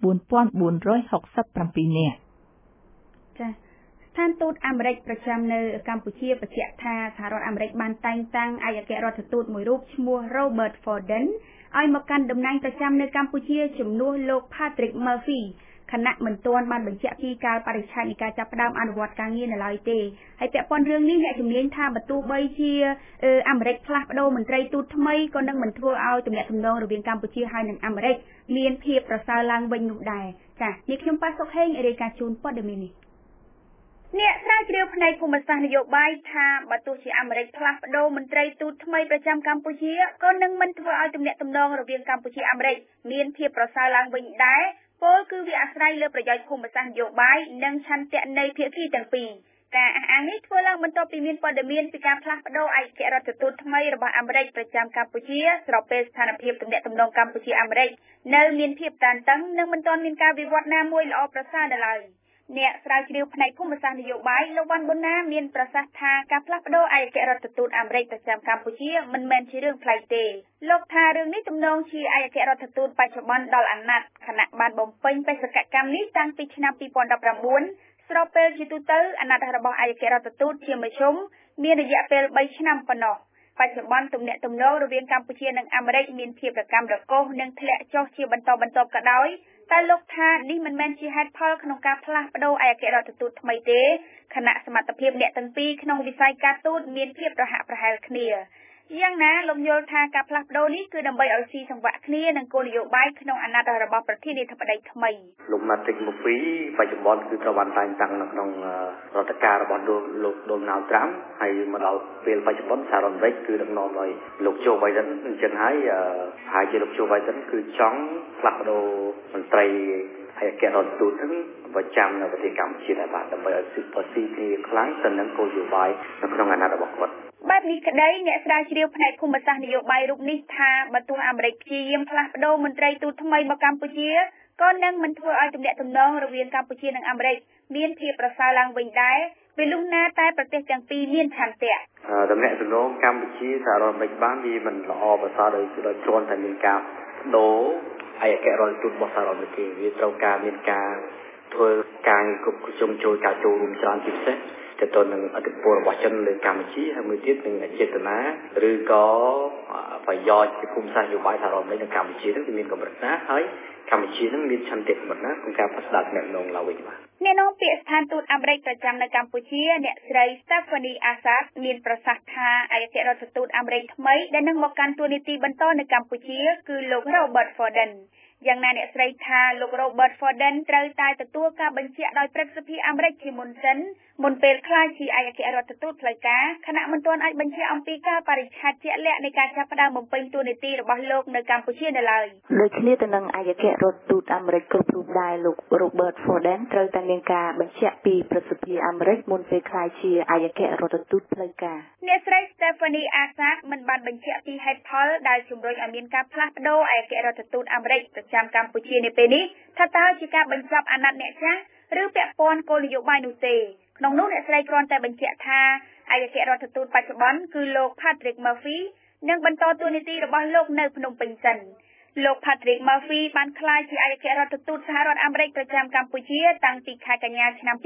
14,467 នាក់ចា៎ស្ថានទូតអាមេរិកប្រចាំនៅកម្ពុជាបញ្ជាក់ថាសហរដ្ឋអាមេរិកបានតែងតាំងឯកអគ្គរដ្ឋទូតមួយរូបឈ្មោះ Robert Forden ឲ្យមកកាន់តំណែងប្រចាំនៅកម្ពុជាជំនួសលោក Patrick Murphy ខណៈមិនទាន់បានបញ្ជាក់ពីកាលបរិច្ឆេទនៃការចាប់ផ្ដើមអនុវត្តការងារនៅឡើយទេហើយពាក់ព័ន្ធរឿងនេះអ្នកជំនាញថាបើទោះបីជាអាមេរិកផ្លាស់ប្ដូរមន្ត្រីទូតថ្មីក៏នឹងមិនធ្វើឲ្យទំនាក់ទំនងរវាងកម្ពុជាហើយនិងអាមេរិកមានភាពប្រសើរឡើងវិញនោះដែរចា៎នេះខ្ញុំប៉ាសុកហេងរាយការណ៍ជូនព័ត៌មាននេះអ្នកស្រាវជ្រាវផ្នែកភូមិសាស្ត្រនយោបាយថាបើទោះជាអាមេរិកផ្លាស់ប្ដូរមន្ត្រីទូតថ្មីប្រចាំកម្ពុជាក៏នឹងមិនធ្វើឲ្យទំនាក់ទំនងរវាងកម្ពុជាអាមេរិកមានភាពប្រសើរឡើងវិញដែរពលគឺវាអាស្រ័យលើប្រយោជន៍ភូមិសាស្ត្រនយោបាយនិងឆន្ទៈនៃភាគីទាំងពីរការអះអាងនេះធ្វើឡើងបន្ទាប់ពីមានព័ត៌មានពីការផ្លាស់ប្ដូរឯកអគ្គរដ្ឋទូតថ្មីរបស់អាមេរិកប្រចាំកម្ពុជាស្របពេលស្ថានភាពទំនាក់ទំនងកម្ពុជាអាមេរិកនៅមានភាពតានតឹងនិងមិនទាន់មានការវិវត្តណាមួយល្អប្រសើរនៅឡើយអ្នកស្រាវជ្រាវផ្នែកភូមិសាស្ត្រនយោបាយលោកវ៉ាន់ប៊ុនណាមានប្រសាសន៍ថាការផ្លាស់ប្ដូរឯកអគ្គរដ្ឋទូតអាមេរិកប្រចាំកម្ពុជាមិនមែនជារឿងប្លែកទេលោកថារឿងនេះទំនងជាឯកអគ្គរដ្ឋទូតបច្ចុប្បន្នដល់អាណត្តិខណៈបានបំពេញបេសកកម្មនេះតាំងពីឆ្នាំ2019ស្របពេលជាទូទៅអាណត្តិរបស់ឯកអគ្គរដ្ឋទូតជាមធ្យមមានរយៈពេល3ឆ្នាំប៉ុណ្ណោះបច្ចុប្បន្នទំនាក់ទំនងរវាងកម្ពុជានិងអាមេរិកមានភាពរកាំរកូសនិងធ្លាក់ចុះជាបន្តបន្ទាប់ក៏ដោយតែលោកថានេះមិនមែនជាហេតុផលក្នុងការផ្លាស់ប្ដូរឯកអគ្គរដ្ឋទូតថ្មីទេខណៈសមត្ថភាពអ្នកទាំងពីរក្នុងវិស័យការទូតមានភាពប្រហាក់ប្រហែលគ្នាយ៉ាងណាលោកយល់ថាការផ្លាស់ប្ដូរនេះគឺដើម្បីឲ្យស៊ីសង្វាក់គ្នានឹងគោលនយោបាយក្នុងអាណត្តិរបស់ប្រធានាធិបតីថ្មីលោក Patrick Murphy បច្ចុប្បន្នគឺត្រូវបានតែងតាំងនៅក្នុងរដ្ឋការរបស់លោក Donald Trump ហើយមកដល់ពេលបច្ចុប្បន្នសហរដ្ឋអាមេរិកគឺដឹកនាំដោយលោក Joe Biden អញ្ចឹងហើយជាលោក Joe Biden គឺចង់ផ្លាស់ប្ដូរមន្ត្រីឯកអគ្គរដ្ឋទូតនឹងប្រចាំនៅប្រទេសកម្ពុជាដែរបាទដើម្បីឲ្យស៊ីគ្នាខ្លាំងទៅនឹងគោលនយោបាយនៅក្នុងអាណត្តិរបស់គាត់បែបនេះក្តីអ្នកស្រាវជ្រាវផ្នែកភូមិសាស្ត្រនយោបាយរូបនេះថាបើទោះអាមេរិកព្យាយាមផ្លាស់ប្ដូរមន្ត្រីទូតថ្មីមកកម្ពុជាក៏នឹងមិនធ្វើឲ្យទំនាក់ទំនងរវាងកម្ពុជានិងអាមេរិកមានភាពប្រសើរឡើងវិញដែរពេលលុះណាតែប្រទេសទាំងពីរមានឆន្ទៈទំនាក់ទំនងកម្ពុជាសហរដ្ឋអាមេរិកបានវាមិនល្អប្រសើរដោយគ្រាន់តែមានការបដូរឯកអគ្គរដ្ឋទូតរបស់សហរដ្ឋអាមេរិកវាត្រូវការមានការធ្វើការគ្រប់គ្រងជួយការចូលរួមច្រើនជាពិសេសទៅទៅនឹងអធិបតេយ្យរបស់ចិនលើកម្ពុជាហើយមួយទៀតនឹងចេតនាឬក៏ប្រយោជន៍ពីភូមិសាស្ត្រនយោបាយសហរដ្ឋអាមេរិកនៅកម្ពុជានឹងមានកម្រិតណាហើយកម្ពុជានឹងមានឆន្ទៈកម្រិតណាក្នុងការផ្ដល់ដំណឹងឡើងវិញបាទអ្នកនាំពាក្យស្ថានទូតអាមេរិកប្រចាំនៅកម្ពុជាអ្នកស្រី Stephanie Assad មានប្រសាសន៍ថាឯកអគ្គរដ្ឋទូតអាមេរិកថ្មីដែលនឹងមកកាន់តួនាទីបន្តនៅកម្ពុជាគឺលោក Robert Fordenយ៉ាងណាអ្នកស្រីថាលោក Robert Forden ត្រូវតែទទួលការបញ្ជាក់ដោយព្រឹទ្ធសភាអាមេរិកជាមុនសិនមុនពេលក្លាយជាឯកអគ្គរដ្ឋទូតផ្លូវការខណៈមិនទាន់អាចបញ្ជាក់អំពីការបរិច្ឆេទជាក់លាក់នៃការចាប់ផ្ដើមបំពេញតួនាទីរបស់លោកនៅកម្ពុជានៅឡើយដូចគ្នាទៅនឹងឯកអគ្គរដ្ឋទូតអាមេរិកគ្រប់រូបដែរលោក Robert Forden ត្រូវតែមានការបញ្ជាក់ពីព្រឹទ្ធសភាអាមេរិកមុនពេលក្លាយជាឯកអគ្គរដ្ឋទូតផ្លូវការអ្នកស្រី Stephanie Assad មិនបានបញ្ជាក់ពីហេតុផលដែលជំរុញឲ្យមានការផ្លាស់ប្ដូរឯកអគ្គរដ្ឋទូតអាមេរិកប្រចាំកម្ពុជានៅពេលនេះថាតើជាការបញ្ចប់អាណត្តិអ្នកចាស់ឬពាក់ព័ន្ធគោលនយោបាយនោះទេក្នុងនោះអ្នកស្រីគ្រាន់តែបញ្ជាក់ថាឯកអគ្គរដ្ឋទូតបច្ចុប្បន្នគឺលោក Patrick Murphy នឹងបន្តតួនាទីរបស់លោកនៅភ្នំពេញសិនលោក Patrick Murphy បានក្លាយជាឯកអគ្គរដ្ឋទូតសហរដ្ឋអាមេរិកប្រចាំកម្ពុជាតាំងពីខែកញ្ញាឆ្នាំ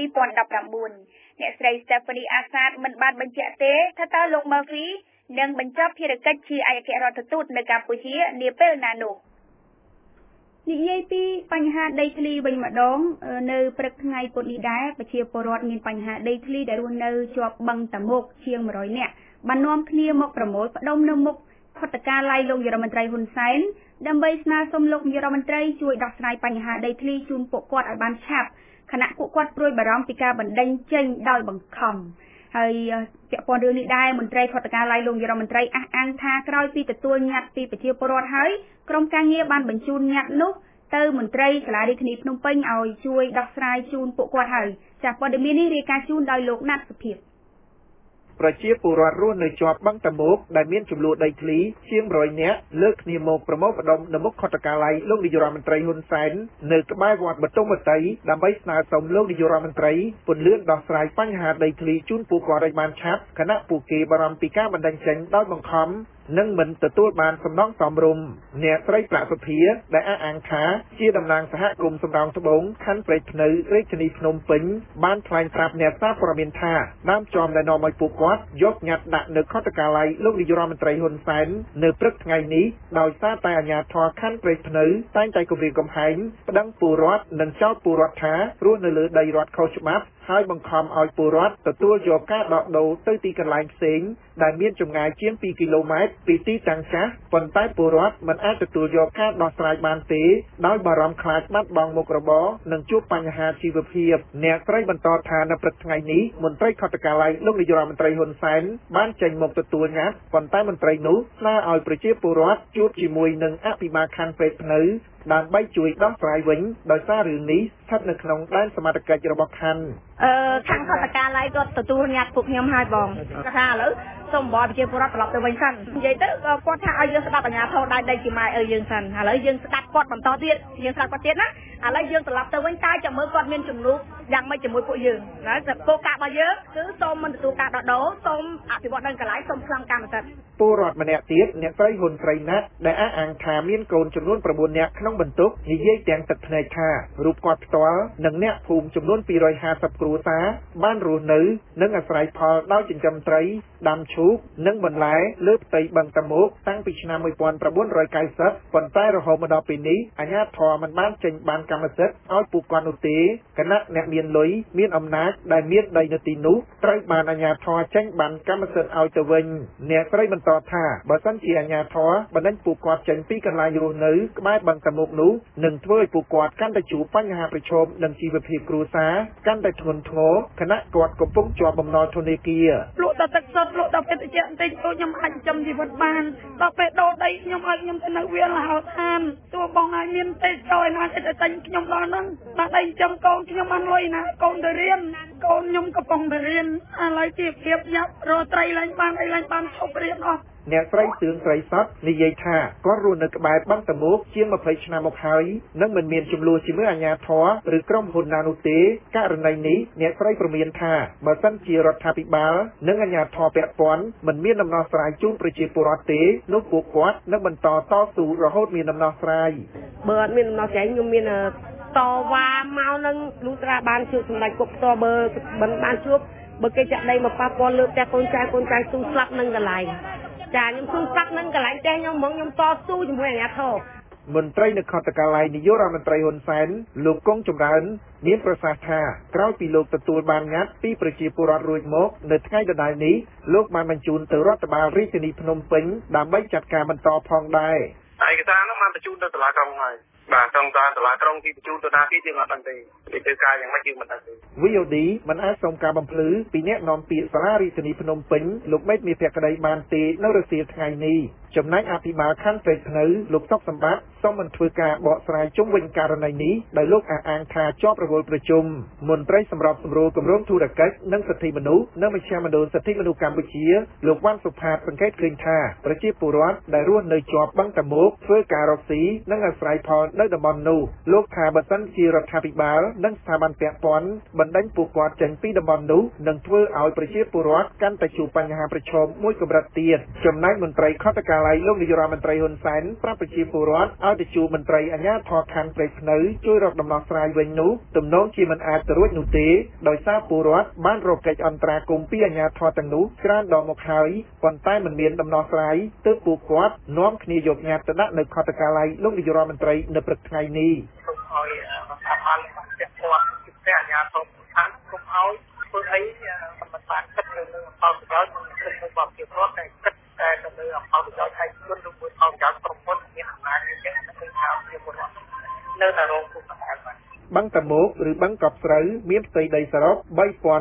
2019អ្នកស្រី Stephanie Assad មិនបានបញ្ជាក់ទេថាតើលោក Murphy នឹងបញ្ចប់ភារកិច្ចជាឯកអគ្គរដ្ឋទូតនៅកម្ពុជានាពេលណានោះនិយាយពីបញ្ហាដីធ្លីវិញម្ដងនៅព្រឹកថ្ងៃពុធនេះដែរប្រជាពលរដ្ឋមានបញ្ហាដីធ្លីដែលរស់នៅជាប់បឹងតាមុកជាង100នាក់បាននាំគ្នាមកប្រមូលផ្ដុំនៅមុខខុទ្ទកាល័យលោកនាយរដ្ឋមន្ត្រីហ៊ុនសែនដើម្បីស្នើសុំលោកនាយរដ្ឋមន្ត្រីជួយដោះស្រាយបញ្ហាដីធ្លីជូនពួកគាត់ឲ្យបានឆាប់ខណៈពួកគាត់ព្រួយបារម្ភពីការបណ្តេញចេញដោយបង្ខំហើយពាក់ព័ន្ធរឿងនេះដែរមន្ត្រីខុទ្ទកាល័យលោកនាយរដ្ឋមន្ត្រីអះអាងថាក្រោយពីទទួលញត្តិពីប្រជាពលរដ្ឋហើយក្រុមការងារបានបញ្ជូនញត្តិនោះទៅមន្ត្រីសាលារាជធានីភ្នំពេញឲ្យជួយដោះស្រាយជូនពួកគាត់ហើយចាស់ព័ត៌មាននេះរាយការណ៍ជូនដោយលោកណាត់សុភាពប្រជាពលរដ្ឋរស់នៅជាប់បឹងតមោកដែលមានចំនួនដីធ្លីជាង100នាក់លើកគ្នាមកប្រមូលផ្ដុំនៅមុខខុទ្ទកាល័យលោកនាយករដ្ឋមន្ត្រីហ៊ុនសែននៅក្បែរវត្តបតុមតីដើម្បីស្នើសុំលោកនាយករដ្ឋមន្ត្រីពន្យាដោះស្រាយបញ្ហាដីធ្លីជូនពួកគាត់ឲ្យបានឆាប់ខណៈពួកគេបារម្ភពីការបណ្តេញចេញដោយបង្ខំនិងមិនទទួលបានសំណងសមរម្យអ្នកស្រីប្រាក់សុភាដែលអះអាងថាជាតំណាងសហគមន៍សំរោងត្បូងខណ្ឌព្រែកភ្នៅរាជធានីភ្នំពេញបានថ្លែងប្រាប់អ្នកសារព័ត៌មានថាដើមចំដែលនាំឲ្យពួកគាត់យកញត្តិដាក់នៅខុទ្ទកាល័យលោកនាយករដ្ឋមន្ត្រីហ៊ុនសែននៅព្រឹកថ្ងៃនេះដោយសារតែអាជ្ញាធរខណ្ឌព្រែកភ្នៅតែងតែគំរាមកំហែងប្តឹងពលរដ្ឋនិងចោទពលរដ្ឋថារស់នៅលើដីរដ្ឋខុសច្បាប់ហើយបង្ខំឲ្យពលរដ្ឋទទួលយកការដកដូរទៅទីកន្លែងផ្សេងដែលមានចម្ងាយជាង2គីឡូម៉ែត្រពីទីតាំងចាស់ប៉ុន្តែពលរដ្ឋមិនអាចទទួលយកការដោះស្រាយបានទេដោយបារម្ភខ្លាចបាត់បង់មុខរបរនិងជួបបញ្ហាជីវភាពអ្នកស្រីបន្តថានៅព្រឹកថ្ងៃនេះមន្ត្រីខុទ្ទកាល័យលោកនាយករដ្ឋមន្ត្រីហ៊ុនសែនបានចេញមកទទួលញត្តិប៉ុន្តែមន្ត្រីនោះស្នើឲ្យប្រជាពលរដ្ឋជួបជាមួយនឹងអភិបាលខណ្ឌព្រែកភ្នៅដើម្បីជួយដោះស្រាយវិញដោយសាររឿងនេះស្ថិតនៅក្នុងដែនសមត្ថកិច្ចរបស់ខណ្ឌខាងខុទ្ទកាល័យគាត់ទទួលញត្តិពួកខ្ញុំហើយបងគាត់ថាឥឡូវសូមបបប្រជាពលរដ្ឋត្រឡប់ទៅវិញសិននិយាយទៅគាត់ថាឲ្យយើងស្ដាប់អាជ្ញាធរដៃដីជាម៉ែឪយើងសិនឥឡូវយើងស្ដាប់គាត់បន្តទៀតយើងស្ដាប់គាត់ទៀតណាឥឡូវយើងត្រឡប់ទៅវិញតើចាំមើលគាត់មានជំនួបយ៉ាងម៉េចជាមួយពួកយើងណាគោលការណ៍របស់យើងគឺសូមមិនទទួលការដោះដូរសូមអភិវឌ្ឍនៅកន្លែងសូមឆ្លងកម្មសិទ្ធិពលរដ្ឋម្នាក់ទៀតអ្នកស្រីហ៊ុនស្រីណាត់ដែលអះអាងថាមានកូនចំនួន9នាក់ក្នុងបន្ទុកនិយាយទាំងទឹកភ្នែកថារូបគាត់ផ្ទាល់និងអ្នកភូមិចំនួន250គ្រួសារបានរស់នៅនិងអាស្រ័យផលដោយចិញ្ចឹមត្រីដាំឈូកនិងបន្លែលើផ្ទៃបឹងតមោកតាំងពីឆ្នាំ1990ប៉ុន្តែរហូតមកដល់ពេលនេះអាជ្ញាធរមិនបានចេញបានកម្មសិទ្ធិឲ្យពួកគាត់នោះទេគណៈអ្នកមានលុយមានអំណាចដែលមានដីនៅទីនោះត្រូវបានអាជ្ញាធរចេញបានកម្មសិទ្ធិឲ្យទៅវិញអ្នកស្រីបន្តថាបើសិនជាអាជ្ញាធរបណ្តេញពួកគាត់ចេញពីកន្លែងរស់នៅក្បែរបឹងតមោកនោះនឹងធ្វើឲ្យពួកគាត់កាន់តែជួបបញ្ហាប្រឈមនិងជីវភាពគ្រួសារកាន់តែធ្ងន់ធ្ងរគណៈគាត់កំពុងជាប់បំណុលធនាគារលក់ដល់ទឹកសុទ្ធលក់ដល់ពេទ្យតិចបន្តិចខ្ញុំអាចចំជីវិតបានដល់ពេលដូរដីខ្ញុំឲ្យខ្ញុំទៅនៅវាលហោឋានទោះបងឲ្យមានទេចោលណាចិត្តតែខ្ញុំដល់ហ្នឹងដល់ដីចំកូនខ្ញុំបានលុយណាកូនទៅរៀនកូនខ្ញុំកំពុងទៅរៀនឥឡូវជីវភាពយ៉ាប់រកត្រីឡើងបានអីឡើងបានឈប់រៀនអស់អ្នកស្រីសឿងស្រីសតនិយាយថាគាត់រស់នៅក្បែរបឹងតមោកជាង20ឆ្នាំមកហើយនិងមិនមានចំនួនជាមួយអាជ្ញាធរឬក្រុមហ៊ុនណានោះទេករណីនេះអ្នកស្រីព្រមានថាបើសិនជារដ្ឋាភិបាលនិងអាជ្ញាធរពាក់ព័ន្ធមិនមានដំណោះស្រាយជូនប្រជាពលរដ្ឋទេនោះពួកគាត់នឹងបន្តតស៊ូរហូតមានដំណោះស្រាយបើអត់មានដំណោះស្រាយខ្ញុំមានតវ៉ាមកនឹងលុះត្រាបានជួបសម្ដេចគុកផ្ទាល់បើមិនបានជួបបើគេចាក់ដីមកប៉ះពាល់លើផ្ទះកូនចៅស៊ូស្លាប់នឹងកន្លែងចាខ្ញុំស៊ូស្លាប់នឹងកន្លែងផ្ទះខ្ញុំហ្មងខ្ញុំតស៊ូជាមួយអាជ្ញាធរមន្ត្រីនៅខុទ្ទកាល័យនាយករដ្ឋមន្ត្រីហ៊ុនសែនលោកកុងចម្រើនមានប្រសាសន៍ថាក្រោយពីលោកទទួលបានញត្តិពីប្រជាពលរដ្ឋរួចមកនៅថ្ងៃដដែលនេះលោកបានបញ្ជូនទៅរដ្ឋបាលរាជធានីភ្នំពេញដើម្បីចាត់ការបន្តផងដែរឯកសារនោះបានបញ្ជូនទៅតុលាការហើយបាទត្រង់តាឡាក្រុងទីបញ្ជូនទៅណាគេយើងអត់ដឹងទេពីធ្វើការយ៉ាងម៉េចយើងមិនដឹងទេ VOD មិនអាចសូមការបំភ្លឺពីអ្នកនាំពាក្យសាលារាជធានីភ្នំពេញលោកមេតមាសភក្តីបានទេនៅរសៀលថ្ងៃនេះចំណែកអភិបាលខណ្ឌព្រែកភ្នៅលោកសុកសម្បត្តិសូមមិនធ្វើការបកស្រាយជុំវិញករណីនេះដោយលោកអះអាងថាជាប់រវល់ប្រជុំមន្ត្រីសម្របសម្រួលគម្រោងធុរកិច្ចនិងសិទ្ធិមនុស្សនៅមជ្ឈមណ្ឌលសិទ្ធិមនុស្សកម្ពុជាលោកវ៉ាន់សុផាតសង្កេតឃើញថាប្រជាពលរដ្ឋដែលរស់នៅជាប់បឹងតមោកធ្វើការរកស៊ីនិងអាស្រ័យផលនៅតំបន់នោះលោកថាបើសិនជារដ្ឋាភិបាលនិងស្ថាប័នពាក់ព័ន្ធបណ្តេញពួកគាត់ចេញពីតំបន់នោះនឹងធ្វើឲ្យប្រជាពលរដ្ឋកាន់តែជួបបញ្ហាប្រឈមមួយកម្រិតទៀតចំណែកមន្ត្រីខុទ្ទកាល័យលោកនាយករដ្ឋមន្ត្រីហ៊ុនសែនប្រាប់ប្រជាពលរដ្ឋឲ្យទៅជួបមន្ត្រីអាជ្ញាធរខណ្ឌព្រែកភ្នៅជួយរកដំណោះស្រាយវិញនោះទំនងជាមិនអាចទៅរួចនោះទេដោយសារពលរដ្ឋបានរកកិច្ចអន្តរាគមន៍ពីអាជ្ញាធរទាំងនោះច្រើនដងមកហើយប៉ុន្តែមិនមានដំណោះស្រាយទើបពួកគាត់នាំគ្នាយកញត្តិទៅដាក់នៅខុទ្ទកាល័យលោកនាយករដ្ឋមន្ត្រីនៅព្រឹកថ្ងៃនេះសូមឲ្យស្ថាប័នពាក់ព័ន្ធជំទាស់អាជ្ញាធរខាងសូមឲ្យធ្វើអីមិនបានគិតលើផលប្រយោជន៍មិនគិតលើความជាពលរដ្ឋតែគិតតែទៅលើផលប្រយោជន៍ឯកជនឬមួយផលប្រយោជន៍ក្រុមហ៊ុនមានអំណាចអញ្ចឹងគឺថាជាពលរដ្ឋនៅតែរងគ្រោះថ្នាក់បាទបឹងតមោកឬបឹងកប់ស្រូវមានផ្ទៃដីសរុប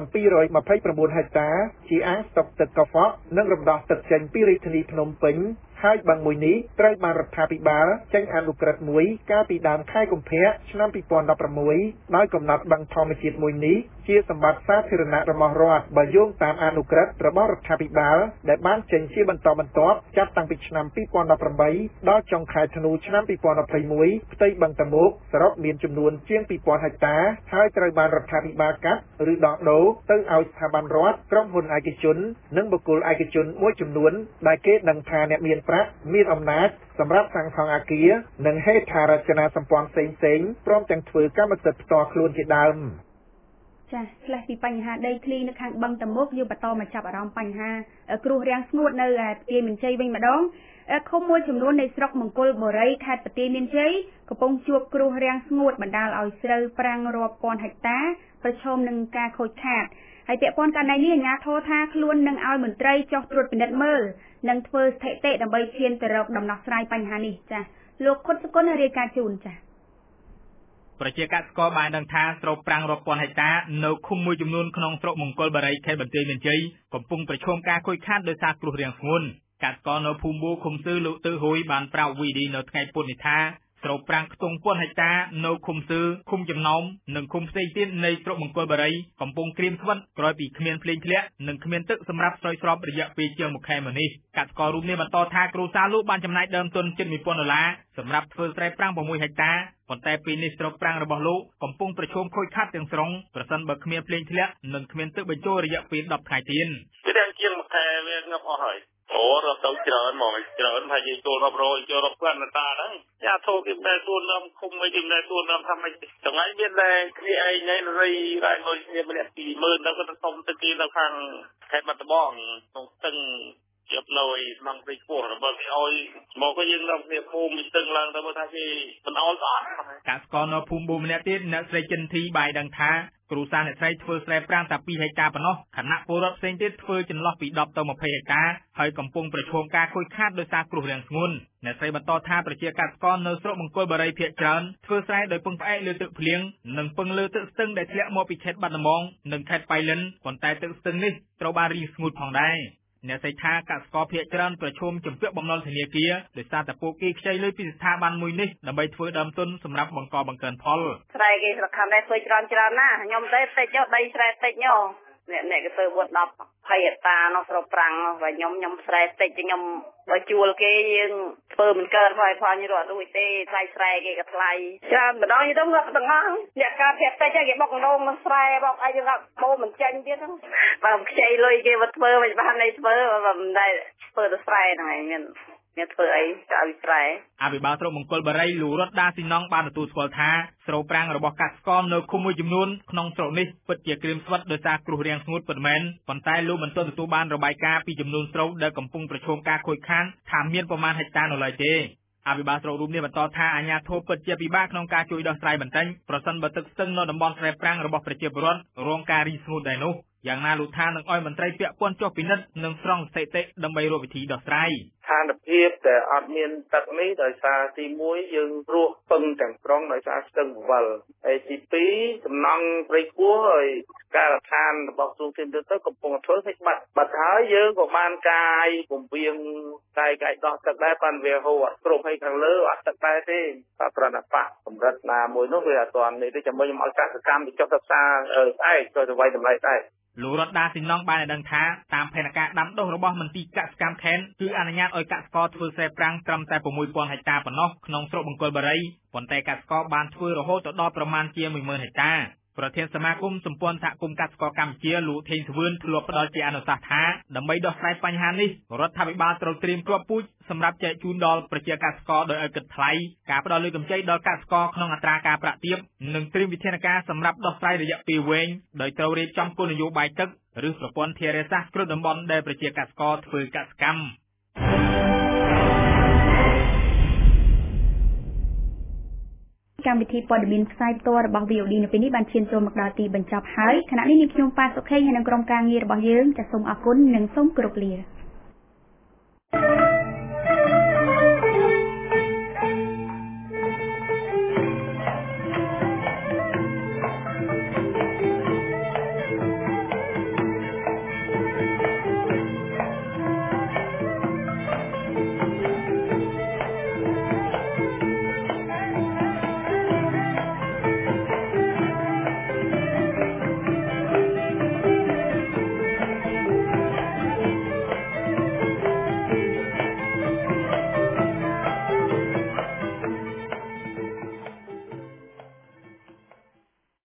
3229 ហិកតាជាអាងស្តុកទឹកកខ្វក់និងរំដោះទឹកចេញពីរាជធានីភ្នំពេញហើយបឹងមួយនេះត្រូវបានរដ្ឋាភិបាលចេញអនុក្រឹត្យមួយកាលពីដើមខែកុម្ភៈឆ្នាំ2016ដោយកំណត់បឹងធម្មជាតិមួយនេះជាសម្បត្តិសាធារណៈរបស់រដ្ឋបើយោងតាមអនុក្រឹត្យរបស់រដ្ឋាភិបាលដែលបានចេញជាបន្តបន្ទាប់ចាប់តាំងពីឆ្នាំ2018ដល់ចុងខែធ្នូឆ្នាំ2021ផ្ទៃបឹងតមោកសរុបមានចំនួនជាង 2000 ហិកតាហើយត្រូវបានរដ្ឋាភិបាលកាត់ឬដោះដូរទៅឲ្យស្ថាប័នរដ្ឋក្រុមហ៊ុនឯកជននិងបុគ្គលឯកជនមួយចំនួនដែលគេដឹងថាអ្នកមានប្រាក់មានអំណាចសម្រាប់សាងសង់អគារនិងហេដ្ឋារចនាសម្ព័ន្ធផ្សេងៗព្រមទាំងធ្វើកម្មសិទ្ធិផ្ទាល់ខ្លួនជាដើមចាឆ្លេះពីបញ្ហាដីធ្លីនៅខាងបឹងតមុកយើងបន្តមកចាប់អារម្មណ៍បញ្ហាគ្រោះរាំងស្ងួតនៅផ្ទៃមានជ័យវិញម្ដងឃុំមួយចំនួននៃស្រុកមង្គលបុរីខេត្តបន្ទាយមានជ័យកំពុងជួបគ្រោះរាំងស្ងួតបណ្ដាលឲ្យស្រូវប្រាំងរាប់ពាន់ហិកតាប្រឈមនឹងការខូចខាតហើយពាក់ព័ន្ធករណីនេះអាជ្ញាធរថាខ្លួននឹងឲ្យមន្ត្រីចុះត្រួតពិនិត្យមើលនិងធ្វើស្ថិតិដើម្បីឈានទៅរកដំណោះស្រាយបញ្ហានេះចាលោកខុតសុគន្ធរាយការណ៍ជូនចាប្រជាកសិករបានដឹងថាស្រូវប្រាំងរាប់ពាន់ហិកតានៅឃុំមួយចំនួនក្នុងស្រុកមង្គលបុរីខេត្តបន្ទាយមានជ័យកំពុងប្រឈមការខូចខាតដោយសារគ្រោះរាំងស្ងួនកសិករនៅភូមិបួឃុំសឺលោកទើហ៊ុយបានប្រាប់វីឌីនៅថ្ងៃពុធនេះថាស្រូវប្រាំងខ្ទង់ពាន់ហិកតានៅឃុំសឺឃុំចំណោមនិងឃុំផ្សេងទៀតនៃស្រុកមង្គលបុរីកំពុងក្រៀមស្វិតក្រោយពីគ្មានភ្លៀងធ្លាក់និងគ្មានទឹកសម្រាប់ស្រោចស្រពរយៈពេលជាង1ខែមកនេះកសិកររូបនេះបន្តថាគ្រួសារលោកបានចំណាយដើមទុនជិត$1000សម្រាប់ធ្វើស្រែប្រាំង6ហិកតាប៉ុន្តែពេលនេះស្រូវប្រាំងរបស់លោកកំពុងប្រឈមខូចខាតទាំងស្រុងប្រសិនបើគ្មានភ្លៀងធ្លាក់និងគ្មានទឹកបញ្ចូលរយៈពេល10ថ្ងៃទៀតជាង1ខែវាងាប់អស់ហើយរត់ទៅច្រើនហ្មងច្រើនហើយយើងចូលរាប់រយចូលរាប់ពាន់តាហ្នឹងយ៉ាធូរគេមិនដែលទួននាំឃុំមិនគេមិនដែលទួននាំថាម៉េចថ្ងៃមានតែគ្នាឯងនេះរីរ៉ៃលុយគ្នាម្នាក់20000ទៅក៏សុំទៅគេនៅខាងខេត្តបាត់ដំបងក្នុងស្ទឹងជាប់លុយក្នុងព្រៃខ្ពស់របស់គេឲ្យមកក៏យើងនាំគ្នាភូមិស្ទឹងឡើងទៅមើលថាគេមិនអោយអត់កសិករនៅភូមិបូម្នាក់ទៀតអ្នកស្រីចិនធីបាយដឹងថាគ្រួសារអ្នកស្រីធ្វើស្រែប្រាំងតែ2ហិកតាប៉ុណ្ណោះខណៈពលរដ្ឋផ្សេងទៀតធ្វើចន្លោះពី10ទៅ20ហិកតាហើយកំពុងប្រឈមការខូចខាតដោយសារគ្រោះរាំងស្ងួនអ្នកស្រីបន្តថាប្រជាកសិករនៅស្រុកមង្គលបុរីភាគច្រើនធ្វើស្រែដោយពឹងផ្អែកលើទឹកភ្លៀងនិងពឹងលើទឹកស្ទឹងដែលធ្លាក់មកពីខេត្តបាត់ដំបងនិងខេត្តប៉ៃលិនប៉ុន្តែទឹកស្ទឹងនេះត្រូវបានរីងស្ងួតផងដែរអ្នកស្រីថាកសិករភាគច្រើនប្រឈមជំពាក់បំណុលធនាគារដោយសារតែពួកគេខ្ចីលុយពីស្ថាប័នមួយនេះដើម្បីធ្វើដើមទុនសម្រាប់បង្កបង្កើនផលស្រែគេស្រុកខាងនេះធ្វើច្រើនណាខ្ញុំទេតិចដីស្រែតិចអ្នកគេធ្វើ10 20ហិកតានោះស្រូវប្រាំងហើយខ្ញុំស្រែតិចខ្ញុំបើជួលគេយើងធ្វើមិនកើនផលខ្ញុំរត់រួចទេថ្លៃស្រែគេក៏ថ្លៃច្រើនម្ដងទៅងាប់ទាំងអស់អ្នកការភាគតិចគេបុកដងស្រែបុកអីយើងបោមិនចាញ់ទៀតហ្នឹងបើខ្ចីលុយគេមកធ្វើមិនបានន័យធ្វើមិនដែលធ្វើទៅស្រែហ្នឹងឯងមានធ្វើអីទៅឲ្យស្រែអភិបាលស្រុកមង្គលបុរីលោករតដាស៊ីណុងបានទទួលស្គាល់ថាស្រូវប្រាំងរបស់កសិករនៅឃុំមួយចំនួនក្នុងស្រុកនេះពិតជាក្រៀមស្វិតដោយសារគ្រោះរាំងស្ងួតពិតមែនប៉ុន្តែលោកមិនទាន់ទទួលបានរបាយការណ៍ពីចំនួនស្រូវដែលកំពុងប្រឈមការខូចខាតថាមានប្រមាណហិកតានៅឡើយទេអភិបាលស្រុករូបនេះបន្តថាអាជ្ញាធរពិតជាពិបាកក្នុងការជួយដោះស្រាយបន្ទិញប្រសិនបើទឹកស្ទឹងនៅតំបន់ស្រែប្រាំងរបស់ប្រជាពលរដ្ឋរងការរីងស្ងួតដែរនោះយ៉ាងណាលោកថានឹងឲ្យមន្ត្រីពាក់ព័ន្ធចុះពិនិត្យនិងស្រង់ស្ថិតិដើម្បីរកវិធីដោះស្រាយស្ថានភាពតែអត់មានទឹកនេះដោយសារទី1យើងរស់ពឹងទាំងស្រុងដោយសារស្ទឹងបវលហើយទី2សំណង់ព្រៃខ្ពស់ហើយការដ្ឋានរបស់ក្រសួងធានាទៅកំពុងធ្វើឲ្យបាត់ហើយយើងក៏បានកាយពំវៀងកាយដោះទឹកដែរប៉ុន្តែវាហូរអត់គ្រប់ហើយខាងលើអត់ទឹកដែរទេប្រណបៈកម្រិតណាមួយនោះវាអត់ទាន់នេះទេចាំខ្ញុំឲ្យកសិកម្មទៅចុះសិក្សាស្អែកទៅទៅវាយតម្លៃដែរលោករតដាស៊ីណុងបានដឹងថាតាមផែនការដាំដុះរបស់មន្ទីរកសិកម្មខេត្តគឺអនុញ្ញាតឲ្យកសិករធ្វើស្រែប្រាំងត្រឹមតែ6000ហិកតាប៉ុណ្ណោះក្នុងស្រុកមង្គលបុរីប៉ុន្តែកសិករបានធ្វើរហូតដល់ប្រមាណជា10000ហិកតាប្រធានសមាគមសម្ព័ន្ធសហគមន៍កសិករកម្ពុជាលោកថេងសវឿនធ្លាប់ផ្ដល់ជាអនុសាសន៍ថាដើម្បីដោះស្រាយបញ្ហានេះរដ្ឋាភិបាលត្រូវត្រៀមគ្រាប់ពូជសម្រាប់ចែកជូនដល់ប្រជាកសិករដោយឲ្យគិតថ្លៃការផ្ដល់លើកម្ចីដល់កសិករក្នុងអត្រាការប្រាក់ទាបនិងត្រៀមវិធានការសម្រាប់ដោះស្រាយរយៈពេលវែងដោយត្រូវរៀបចំគោលនយោបាយទឹកឬប្រព័ន្ធធារាសាស្ត្រគ្រោះតំបន់ដែលប្រជាកសិករធ្វើកសិកម្មកម្មវិធីព័ត៌មានផ្សាយផ្ទាល់របស់ VOD នៅពេលនេះបានឈានចូលមកដល់ទីបញ្ចប់ហើយខណៈនេះខ្ញុំប៉ាសុខេហើយនិងក្រុមការងាររបស់យើងចាសសូមអរគុណនិងសូមគោរពលា